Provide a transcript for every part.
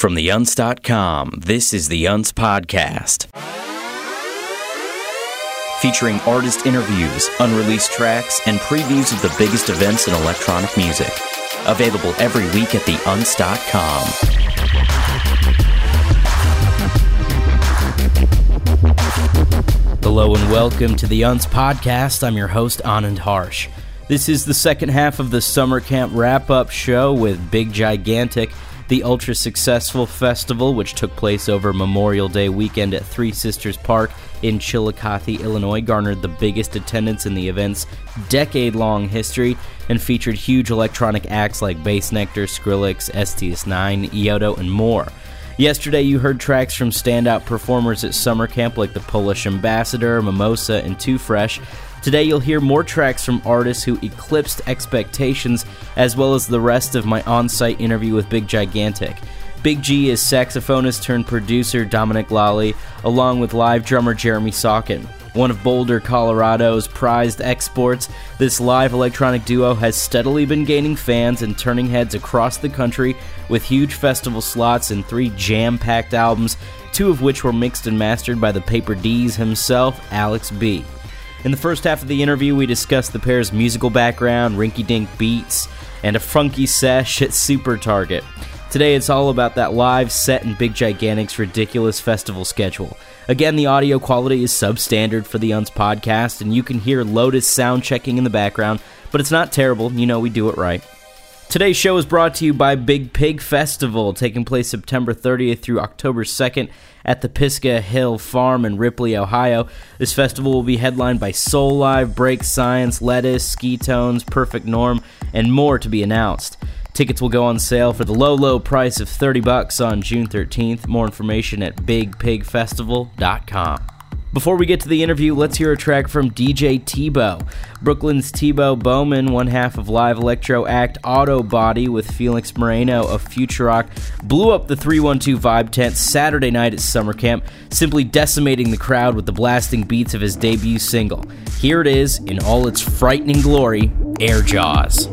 From theUnce.com, this is the Unce Podcast. Featuring artist interviews, unreleased tracks, and previews of the biggest events in electronic music. Available every week at theUnce.com. Hello and welcome to the Unce Podcast. I'm your host, Anand Harsh. This is the second half of the summer camp wrap-up show with Big Gigantic, the ultra-successful festival which took place over Memorial Day weekend at Three Sisters Park in Chillicothe, Illinois, garnered the biggest attendance in the event's decade-long history and featured huge electronic acts like Bassnectar, Skrillex, STS9, Iodo, and more. Yesterday, you heard tracks from standout performers at summer camp like the Polish Ambassador, Mimosa, and Too Fresh. Today, you'll hear more tracks from artists who eclipsed expectations, as well as the rest of my on-site interview with Big Gigantic. Big G is saxophonist-turned-producer Dominic Lally, along with live drummer Jeremy Sauken. One of Boulder, Colorado's prized exports, this live electronic duo has steadily been gaining fans and turning heads across the country with huge festival slots and 3 jam-packed albums, 2 of which were mixed and mastered by the Paper D's himself, Alex B. In the first half of the interview, we discussed the pair's musical background, rinky-dink beats, and a funky sesh at Super Target. Today, it's all about that live set and Big Gigantic's ridiculous festival schedule. Again, the audio quality is substandard for the Unce Podcast, and you can hear Lotus sound checking in the background, but it's not terrible. You know we do it right. Today's show is brought to you by Big Pig Festival, taking place September 30th through October 2nd at the Pisgah Hill Farm in Ripley, Ohio. This festival will be headlined by Soulive, Break Science, Lettuce, Ski Tones, Perfect Norm, and more to be announced. Tickets will go on sale for the low price of $30 on June 13th. More information at bigpigfestival.com. Before we get to the interview, let's hear a track from DJ Tebow. Brooklyn's Tebow Bowman, one half of live electro act Autobody with Felix Moreno of Futurock, blew up the 312 Vibe tent Saturday night at summer camp, simply decimating the crowd with the blasting beats of his debut single. Here it is, in all its frightening glory, Air Jaws.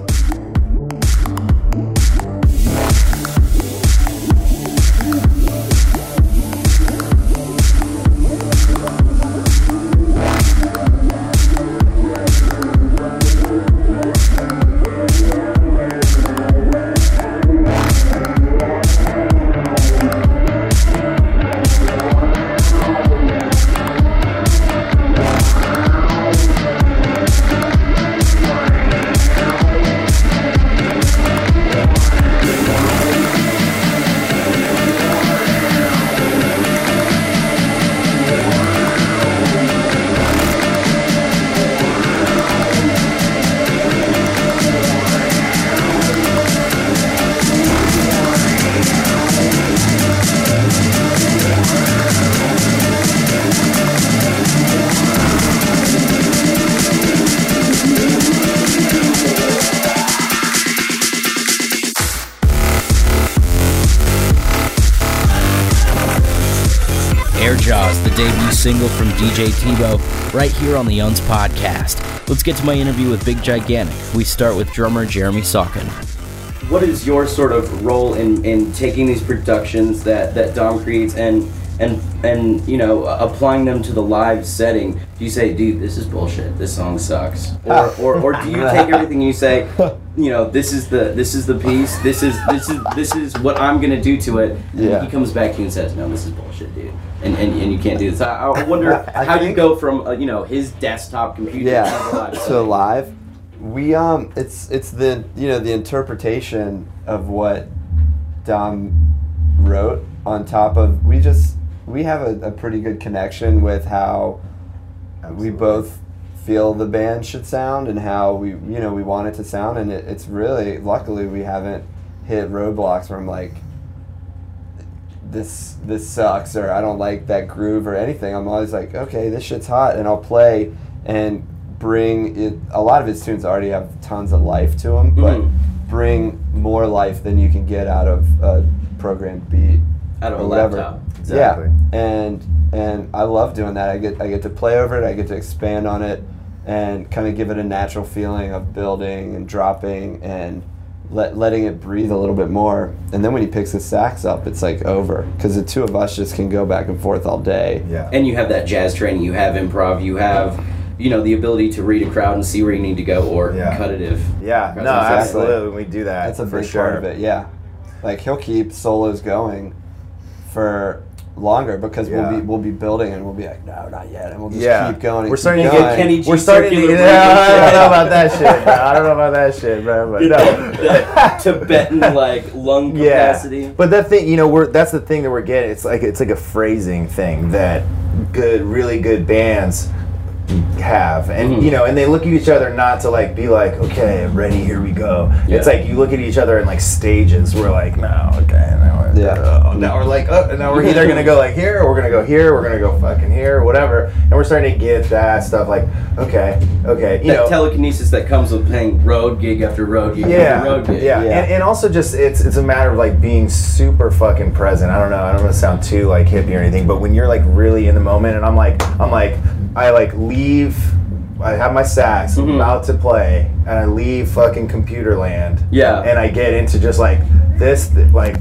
Air Jaws, the debut single from DJ Tebow, right here on the Unce Podcast. Let's get to my interview with Big Gigantic. We start with drummer Jeremy Sauken. What is your sort of role in taking these productions that Dom creates and you know, applying them to the live setting? Do you say, dude, this is bullshit, this song sucks? Or do you take everything and you say, you know, this is the piece, this is what I'm gonna do to it, and he comes back to you and says, no, this is bullshit, dude. And you can't do this. I wonder how you go from you know, his desktop computer to live. We it's the, you know, the interpretation of what Dom wrote on top of, we have a pretty good connection with how we both feel the band should sound and how we want it to sound, and it's really, luckily we haven't hit roadblocks where I'm like, this sucks, or I don't like that groove or anything. I'm always like, okay, this shit's hot, and I'll play and bring it. A lot of his tunes already have tons of life to them, but bring more life than you can get out of a programmed beat, out of a laptop. Exactly. Yeah, and I love doing that. I get to play over it. I get to expand on it, and kind of give it a natural feeling of building and dropping and letting it breathe a little bit more. And then when he picks the sax up, it's like over. Because the two of us just can go back and forth all day. Yeah. And you have that jazz training, you have improv, you have, the ability to read a crowd and see where you need to go or cut it if. Yeah, no, exactly. absolutely. We do that. That's a for big sure. part of it, yeah. Like he'll keep solos going for longer because we'll be building and we'll be like, no, not yet, and we'll just keep going. We're starting to get Kenny G. We're starting to get. I don't know about that shit. Bro. I don't know about that shit, bro. But the Tibetan like lung capacity. But that thing, that's the thing that we're getting. It's like a phrasing thing that really good bands have, and and they look at each other not to like be like, okay, ready, here we go. It's like you look at each other in like stages. We're like, no, okay, now we're like, now we're either gonna go like here, or we're gonna go here, or we're gonna go fucking here, or whatever. And we're starting to get that stuff like, okay, that telekinesis that comes with playing road gig after road gig after road gig. And also just it's a matter of like being super fucking present. I don't know, I don't want to sound too like hippie or anything, but when you're like really in the moment, and I like leave. I have my sax, I'm about to play, and I leave fucking computer land. Yeah. And I get into just like this, like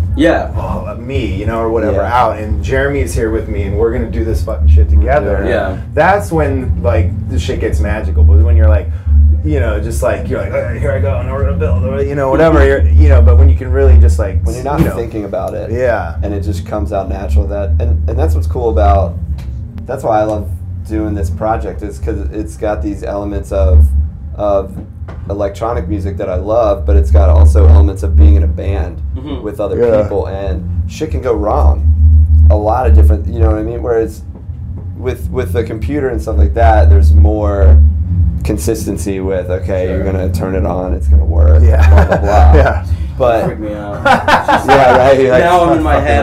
me, or whatever out, and Jeremy's here with me, and we're gonna do this fucking shit together. Yeah. That's when like the shit gets magical. But when you're like, just like you're like, okay, here I go, and we're gonna build, or whatever. But when you can really just like when you're not thinking about it, and it just comes out natural. And that's what's cool about. That's why I love doing this project, is because it's got these elements of electronic music that I love, but it's got also elements of being in a band with other people, and shit can go wrong. A lot of different, you know what I mean? Whereas with the computer and stuff like that, there's more consistency with, you're gonna turn it on, it's gonna work, blah blah blah. But freak me out. right. Like, now I'm in my head.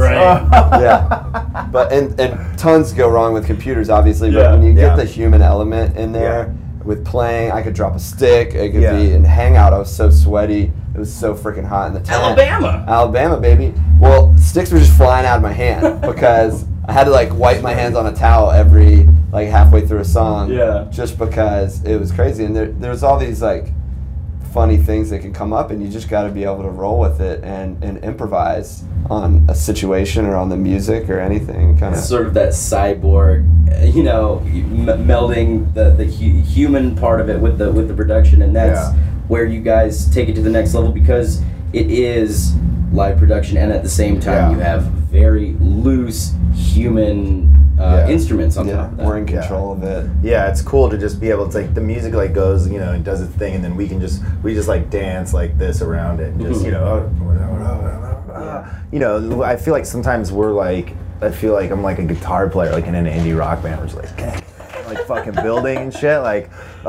Yeah. But and tons go wrong with computers, obviously. But when you get the human element in there with playing, I could drop a stick. It could be in Hangout. I was so sweaty. It was so freaking hot in the tent. Alabama, baby. Well, sticks were just flying out of my hand because I had to like wipe my hands on a towel every like halfway through a song. Yeah. Just because it was crazy, and there's all these like funny things that can come up, and you just got to be able to roll with it and improvise on a situation or on the music or anything. Kind of sort of that cyborg, melding the human part of it with the production, and that's where you guys take it to the next level, because it is live production, and at the same time you have very loose human instruments on top of that. We're in control of it. Yeah, it's cool to just be able to, like, the music like goes, and does its thing, and then we just like dance like this around it, and just I feel like sometimes I feel like I'm like a guitar player like in an indie rock band, where it's like fucking building and shit, that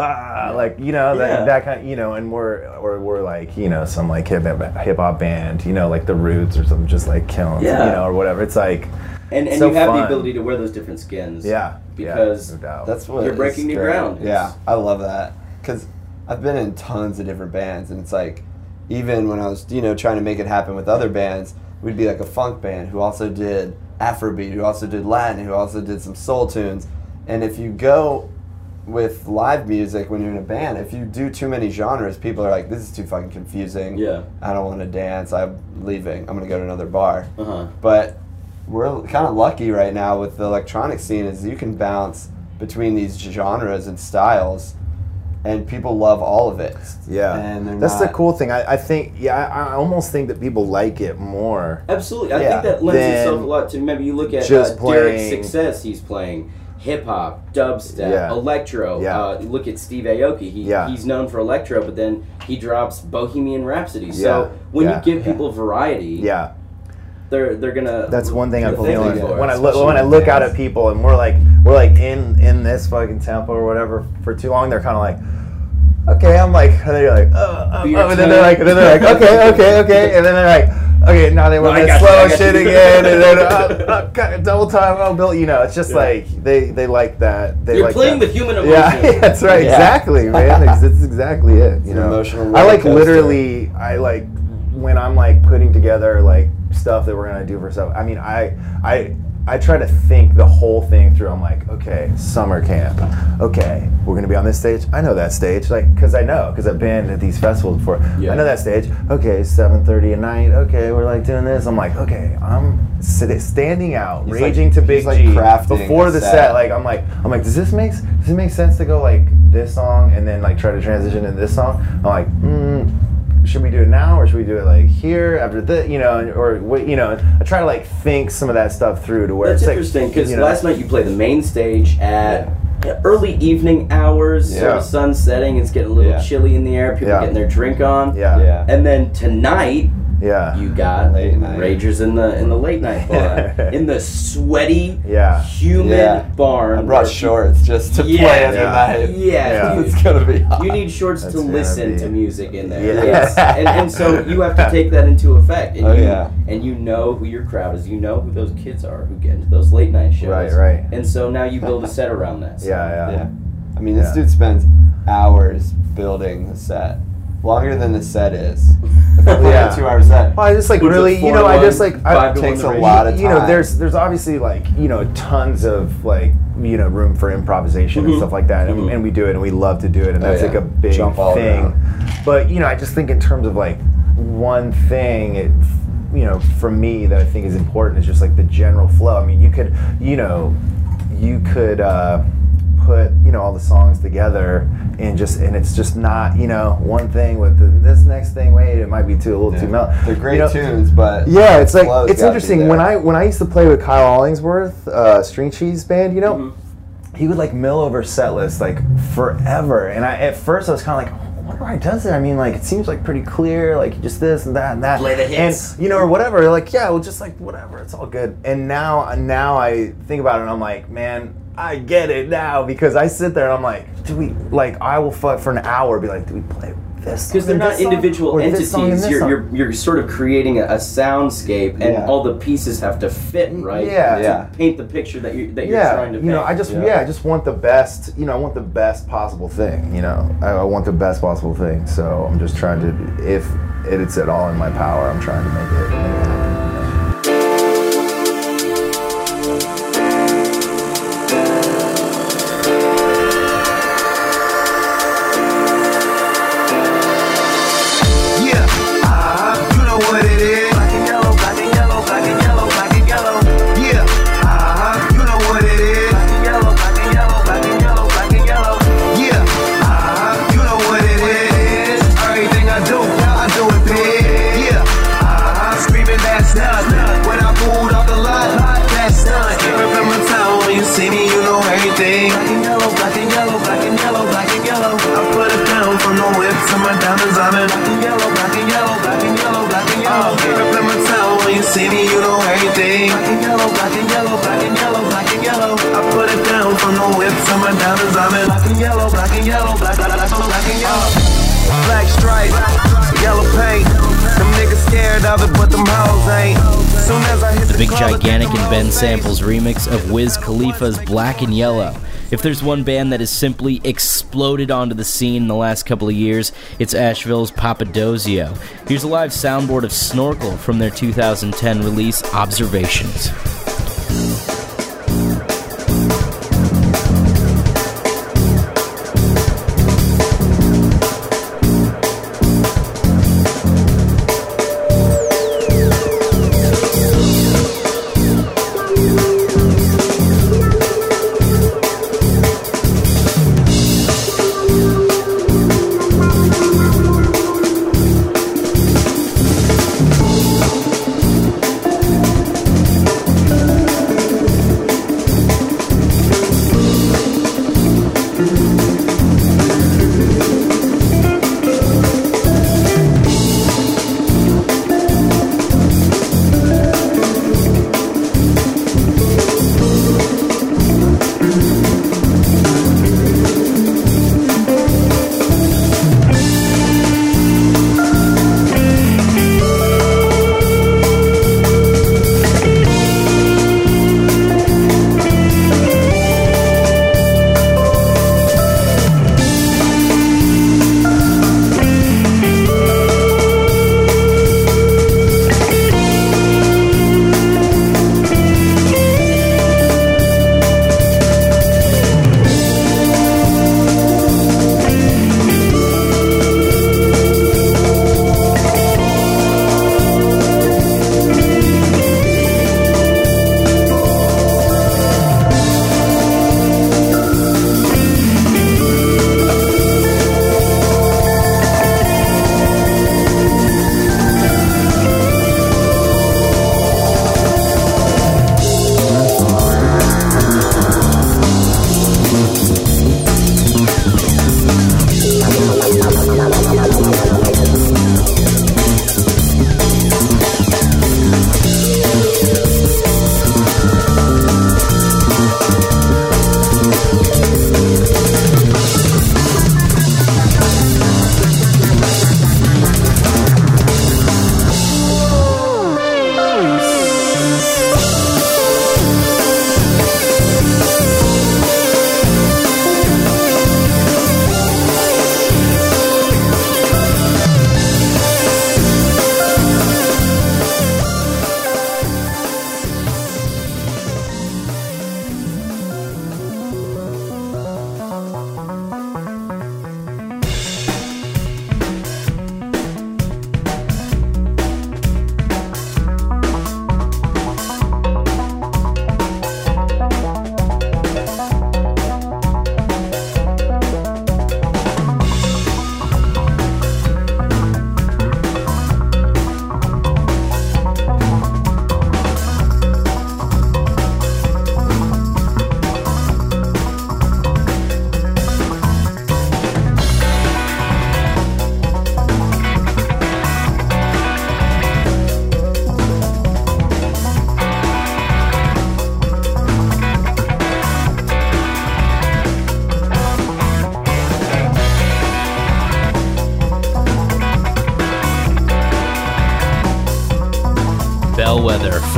kind of, and we're like, some like hip hop band, like the Roots or something, just like killing, or whatever. It's like, and so you have fun. the ability to wear those different skins. Because no doubt. That's what you're breaking new ground. Yeah, I love that, because I've been in tons of different bands, and it's like, even when I was, trying to make it happen with other bands, we'd be like a funk band who also did Afrobeat, who also did Latin, who also did some soul tunes. And if you go with live music when you're in a band, if you do too many genres, people are like, this is too fucking confusing. Yeah. I don't want to dance. I'm leaving. I'm going to go to another bar. But we're kind of lucky right now with the electronic scene, is you can bounce between these genres and styles, and people love all of it. Yeah. And that's the cool thing. I think, I almost think that people like it more. Absolutely. I think that lends itself a lot to, maybe you look at Derek's success. He's playing hip-hop, dubstep, electro. Look at Steve Aoki. He's known for electro, but then he drops Bohemian Rhapsody. So when you give people variety, they're gonna. That's one thing I'm feeling. When I look out at people, and we're like in this fucking tempo or whatever for too long, they're kind of like, okay, I'm like, and they're like, and then they're like, okay, and then they're like, okay, now they want that slow shit again, and then double time, Bill. It's just like they like that. You're playing with human emotion. Yeah, that's right. Yeah. Exactly, man. That's exactly it. Emotional. I like literally. I like when I'm like putting together like stuff that we're gonna do for stuff. I mean, I I try to think the whole thing through. I'm like, okay, summer camp. Okay, we're gonna be on this stage. I know that stage, like, because I've been at these festivals before. Yeah. I know that stage. Okay, 7:30 at night. Okay, we're like doing this. I'm like, okay, I'm standing out, raging to Big like G crafting before the set. Like, I'm like, does it make sense to go like this song and then like try to transition into this song? I'm like, should we do it now or should we do it like here after this, or wait, I try to like think some of that stuff through to where That's it's interesting because like, last night you played the main stage at early evening hours, sort of sun setting. It's getting a little chilly in the air. People getting their drink on. Yeah. And then tonight, you got late night Ragers in the late night bar, in the sweaty, humid barn. I brought shorts just to play every night. Yeah, it's gonna be hot. You need shorts to listen to music in there. Yeah. Yes. and so you have to take that into effect. And and you know who your crowd is. You know who those kids are who get into those late night shows. Right. And so now you build a set around that. So. Yeah. I mean, this dude spends hours building the set. Longer than the set is. If I play a 2-hour set. Well, I just like really, it takes a lot of time. There's obviously like, tons of like, room for improvisation and stuff like that. And we do it and we love to do it. And that's like a big Jump all thing. around. But, I just think in terms of like one thing, for me that I think is important is just like the general flow. I mean, you could put all the songs together and it's just not one thing with this next thing. Wait, it might be a little too mellow. They're great tunes, but it's like it's interesting when I used to play with Kyle Hollingsworth, String Cheese Band. He would like mill over set lists like forever, and at first I was kind of like, I wonder why he does it. I mean, like, it seems like pretty clear, like just this and that and that. Play the hits. And, or whatever. Like, just like whatever. It's all good. And now I think about it and I'm like, man, I get it now because I sit there and I'm like, I will fuck for an hour be like, do we play this? Because they're not individual entities. You're sort of creating a soundscape, and all the pieces have to fit right. To paint the picture that you're trying to paint. I just want the best. I want the best possible thing. I want the best possible thing. So I'm just trying to, if it's at all in my power, I'm trying to make it happen. Black stripe, yellow paint. Them niggas scared of it, but them hoes ain't. Soon as I hit the Big Gigantic and Ben Samples remix of Wiz Khalifa's Black and Yellow. If there's one band that has simply exploded onto the scene in the last couple of years, it's Asheville's Papadozio. Here's a live soundboard of Snorkel from their 2010 release, Observations.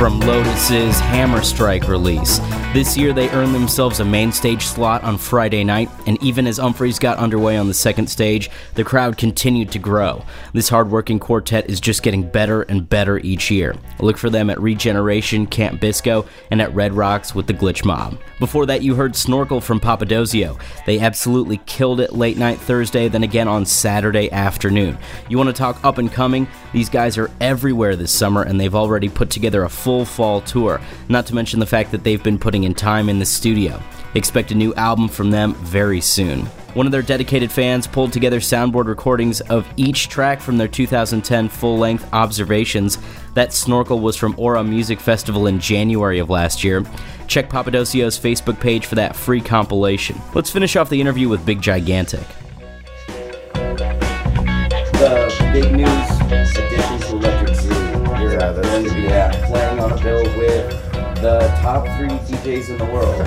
from Lotus's Hammer Strike release. This year they earned themselves a main stage slot on Friday night, and even as Umphrey's got underway on the second stage, the crowd continued to grow. This hardworking quartet is just getting better and better each year. Look for them at Regeneration, Camp Bisco, and at Red Rocks with the Glitch Mob. Before that, you heard Snorkel from Papadosio. They absolutely killed it late night Thursday, then again on Saturday afternoon. You want to talk up and coming? These guys are everywhere this summer, and they've already put together a full fall tour, not to mention the fact that they've been putting in time in the studio. Expect a new album from them very soon. One of their dedicated fans pulled together soundboard recordings of each track from their 2010 full-length Observations. That Snorkel was from Aura Music Festival in January of last year. Check Papadosio's Facebook page for that free compilation. Let's finish off the interview with Big Gigantic. The big news addition to Electric Zoo. You're going to be playing on a bill with the top 3 DJs in the world.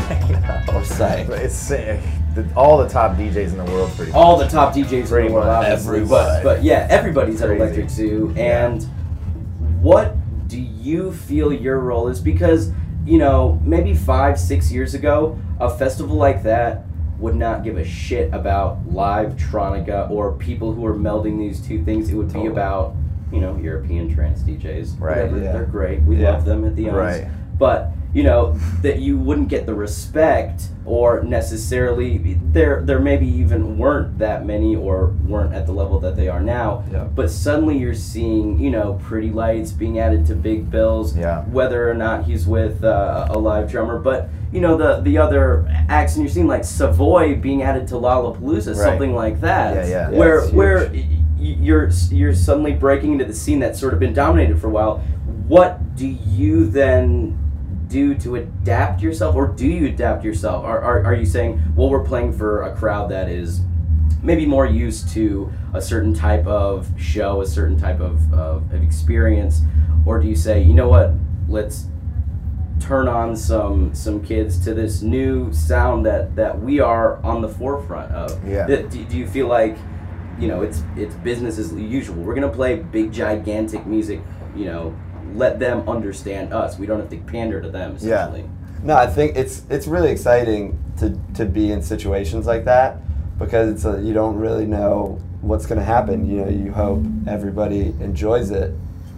It's all the top DJs in the world, pretty much. All the top DJs in the world, obviously. But yeah, everybody's Crazy. at Electric Zoo. And what do you feel your role is? Because, you know, maybe 5-6 years ago, a festival like that would not give a shit about live Tronica or people who are melding these two things. It would be about, you know, European trance DJs. Right. Whatever. They're great. We love them at the Ons. Right. But, you know, that you wouldn't get the respect, or necessarily there maybe even weren't that many or weren't at the level that they are now. Yeah. But suddenly you're seeing, you know, Pretty Lights being added to Big Bills, whether or not he's with a live drummer. But, you know, the other acts, and you're seeing like Savoy being added to Lollapalooza, something like that. Where you're suddenly breaking into the scene that's sort of been dominated for a while. What do you then do to adapt yourself, or do you adapt yourself? Are you saying, well, we're playing for a crowd that is maybe more used to a certain type of show, a certain type of experience, or do you say, you know what, let's turn on some kids to this new sound that we are on the forefront of? Do you feel like, you know, it's business as usual? We're gonna play Big Gigantic music, you know, let them understand us. We don't have to pander to them, essentially. No, I think it's really exciting to be in situations like that, because you don't really know what's going to happen. You know, you hope everybody enjoys it,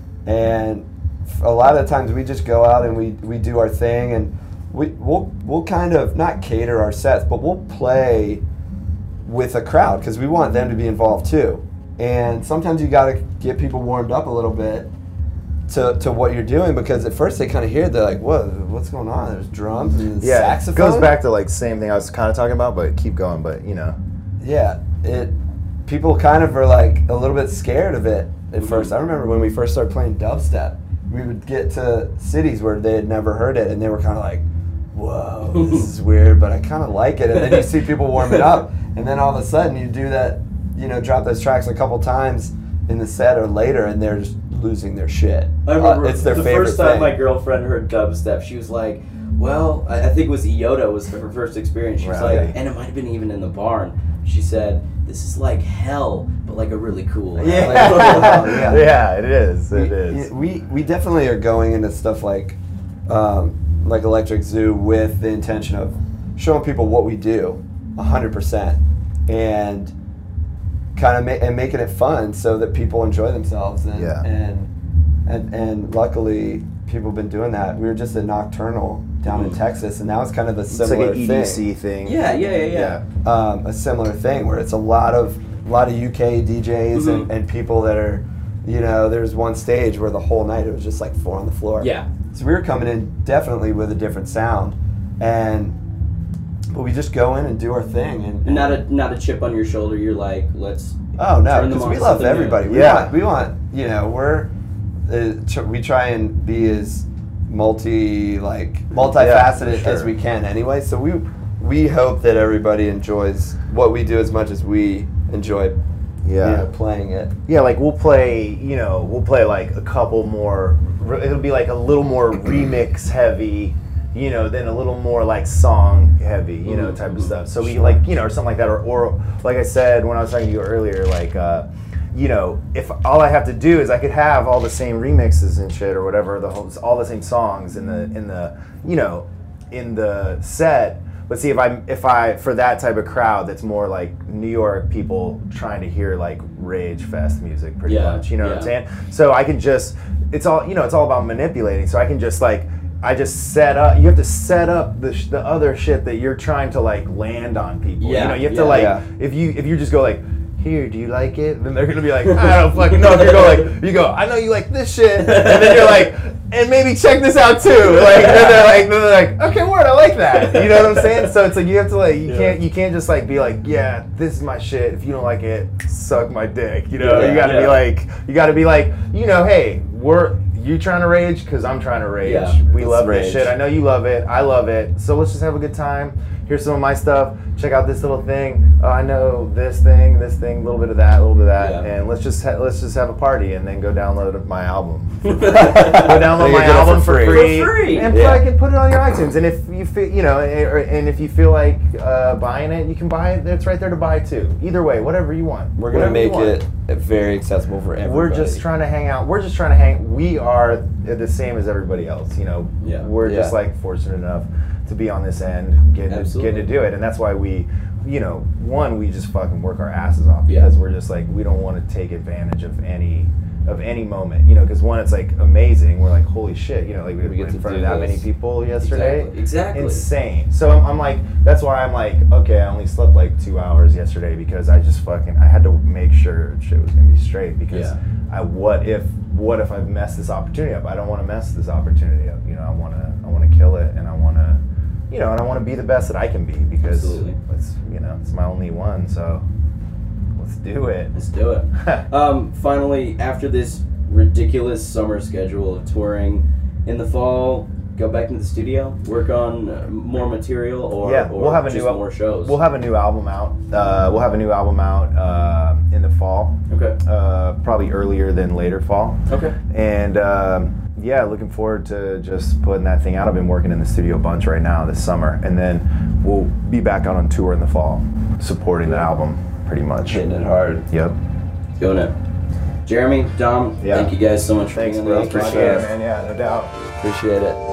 and a lot of times we just go out and we do our thing, and we'll kind of not cater our sets, but we'll play with a crowd because we want them to be involved too. And sometimes you got to get people warmed up a little bit to what you're doing, because at first they kind of hear it, they're like, what's going on? There's drums and saxophone. It goes back to like same thing I was kind of talking about, but keep going. But you know, people kind of are like a little bit scared of it at first. I remember when we first started playing dubstep, we would get to cities where they had never heard it, and they were kind of like, whoa, this is weird, but I kind of like it. And then you see people warm it up, and then all of a sudden you do that, you know, drop those tracks a couple times in the set or later, and they're just losing their shit. I remember it's their the favorite first time thing. my girlfriend heard dubstep, she was like, well, I think it was Iota was her first experience. She was like, and it might have been even in the barn. She said, this is like hell, but like a really cool hell. Yeah, it is. It is. We definitely are going into stuff like Electric Zoo with the intention of showing people what we do 100%, and kind of making it fun so that people enjoy themselves. And luckily people have been doing that. We were just at Nocturnal down in Texas, and that was kind of a similar thing. It's like an EDC thing. Yeah. A similar thing where it's a lot of UK DJs and people that are, you know, there's one stage where the whole night it was just like 4 on the floor. Yeah. So we were coming in definitely with a different sound, but we just go in and do our thing, and not a chip on your shoulder. You're like, let's. Oh no, because we love everybody. We want, you know, we try and be as multifaceted as we can anyway. So we hope that everybody enjoys what we do as much as we enjoy. Playing it. Yeah, like we'll play like a couple more. It'll be like a little more remix heavy, you know, then a little more like song heavy, you know, type of stuff. So we like, you know, or something like that, or like I said when I was talking to you earlier, like you know, if all I have to do is I could have all the same remixes and shit or whatever, all the same songs in the you know, in the set. But see, if I for that type of crowd that's more like New York people trying to hear like Rage Fest music, pretty much, you know what I'm saying? So I can just, it's all about manipulating. So I can just like, I just set up. You have to set up the other shit that you're trying to like land on people. You know, you have to like, if you just go like, here, do you like it? Then they're gonna be like, I don't fucking know. If you go, I know you like this shit, and then you're like, and maybe check this out too. Like, then they're like, okay, word, I like that. You know what I'm saying? So it's like you have to like, you can't just like be like, yeah, this is my shit. If you don't like it, suck my dick. You know, you gotta be like, you know, hey, you trying to rage? Because I'm trying to rage. Yeah, we love this shit. I know you love it. I love it. So let's just have a good time. Here's some of my stuff. Check out this little thing. I know this thing, a little bit of that, and let's just have a party, and then go download my album. Go download my album for free, and fucking put it on your iTunes. And if you feel, you know, and if you feel like buying it, you can buy it. It's right there to buy too. Either way, whatever you want. We're gonna make it very accessible for everybody. We're just trying to hang out. We are the same as everybody else. You know, we're just like fortunate enough to be on this end, getting to do it, and that's why we, you know, we just fucking work our asses off because we're just like, we don't want to take advantage of any moment, you know, because it's like amazing. We're like, holy shit, you know, like we went in front of that many people yesterday. Exactly. Insane. So I'm like, that's why I'm like, okay, I only slept like 2 hours yesterday because I just I had to make sure shit was gonna be straight because what if I mess this opportunity up? I don't want to mess this opportunity up. You know, I want to kill it, and I want to, you know, and I want to be the best that I can be because it's my only one. So let's do it. Let's do it. Finally, after this ridiculous summer schedule of touring, in the fall, go back into the studio, work on more material, or we'll have more shows. We'll have a new album out. In the fall. Okay. Probably earlier than later fall. Okay. And looking forward to just putting that thing out. I've been working in the studio a bunch right now this summer, and then we'll be back out on tour in the fall, supporting the album pretty much. Hitting it hard. Yep. Doing it. Jeremy, Dom, thank you guys so much for being on the podcast. Appreciate it, man. Yeah, no doubt. Appreciate it.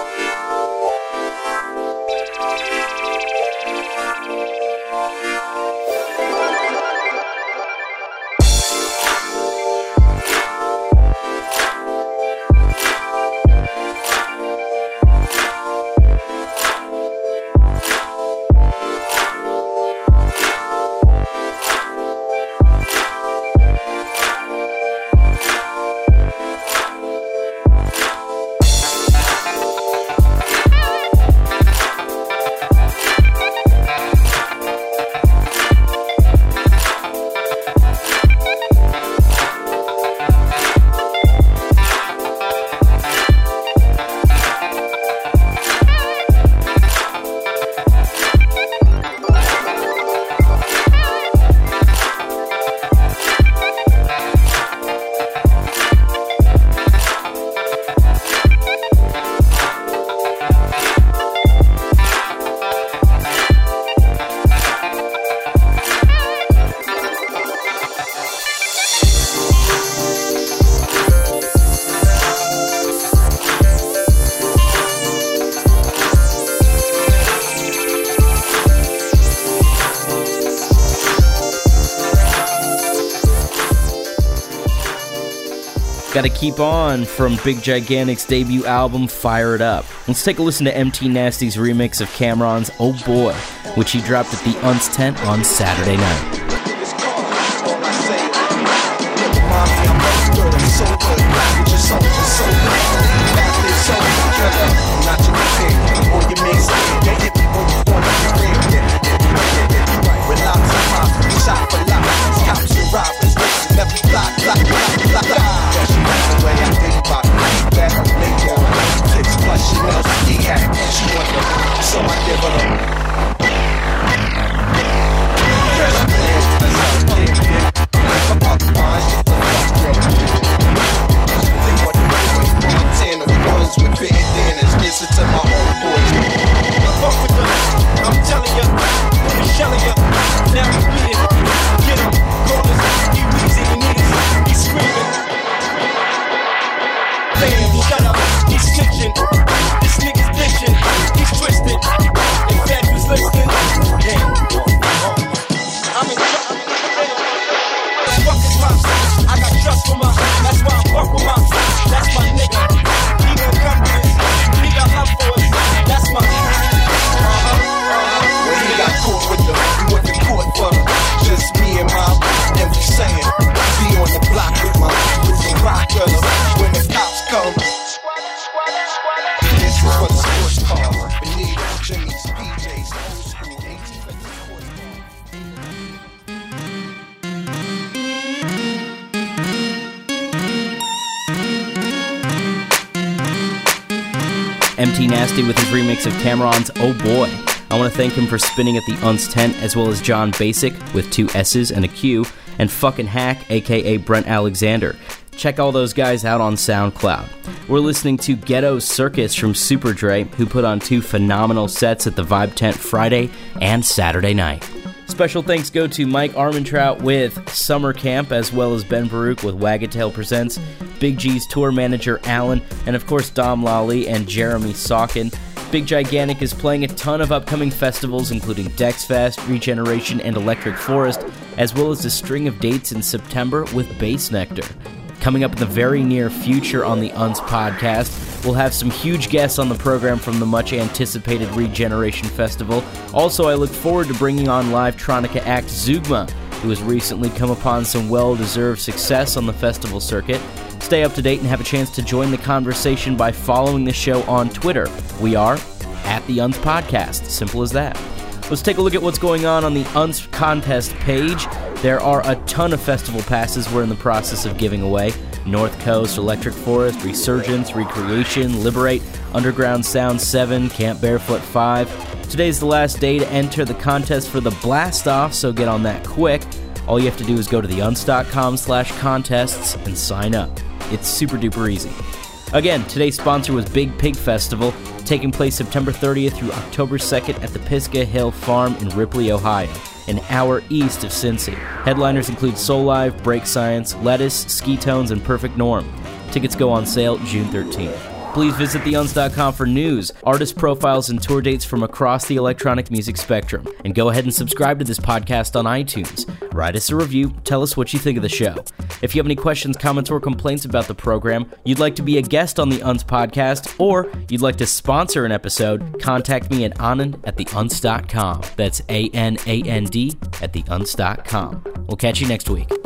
Gotta keep on from Big Gigantic's debut album, Fire It Up. Let's take a listen to MT Nasty's remix of Cameron's Oh Boy, which he dropped at the Unz tent on Saturday night. MT Nasty with his remix of Cameron's Oh Boy. I want to thank him for spinning at the Unz tent, as well as John Basic with 2 S's and a Q, and Fucking Hack, aka Brent Alexander. Check all those guys out on SoundCloud. We're listening to Ghetto Circus from Super Dre, who put on 2 phenomenal sets at the Vibe Tent Friday and Saturday night. Special thanks go to Mike Armentrout with Summer Camp, as well as Ben Baruch with Wagatail Presents, Big G's tour manager Alan, and of course Dom Lally and Jeremy Sawkin. Big Gigantic is playing a ton of upcoming festivals, including Dexfest, Regeneration, and Electric Forest, as well as a string of dates in September with Bass Nectar. Coming up in the very near future on the Unz podcast, we'll have some huge guests on the program from the much-anticipated Regeneration Festival. Also, I look forward to bringing on live Tronica act Zugma, who has recently come upon some well-deserved success on the festival circuit. Stay up to date and have a chance to join the conversation by following the show on Twitter. We are at the Unz Podcast. Simple as that. Let's take a look at what's going on the Unz contest page. There are a ton of festival passes we're in the process of giving away. North Coast, Electric Forest, Resurgence, Recreation, Liberate, Underground Sound 7, Camp Barefoot 5. Today's the last day to enter the contest for the Blast Off, so get on that quick. All you have to do is go to theunz.com/contests and sign up. It's super duper easy. Again, today's sponsor was Big Pig Festival, taking place September 30th through October 2nd at the Pisgah Hill Farm in Ripley, Ohio, an hour east of Cincy. Headliners include Soul Live, Break Science, Lettuce, Ski Tones, and Perfect Norm. Tickets go on sale June 13th. Please visit theunz.com for news, artist profiles, and tour dates from across the electronic music spectrum. And go ahead and subscribe to this podcast on iTunes. Write us a review, tell us what you think of the show. If you have any questions, comments, or complaints about the program, you'd like to be a guest on the Unz podcast, or you'd like to sponsor an episode, contact me at anand@theunz.com. That's ANAND at theunz.com. We'll catch you next week.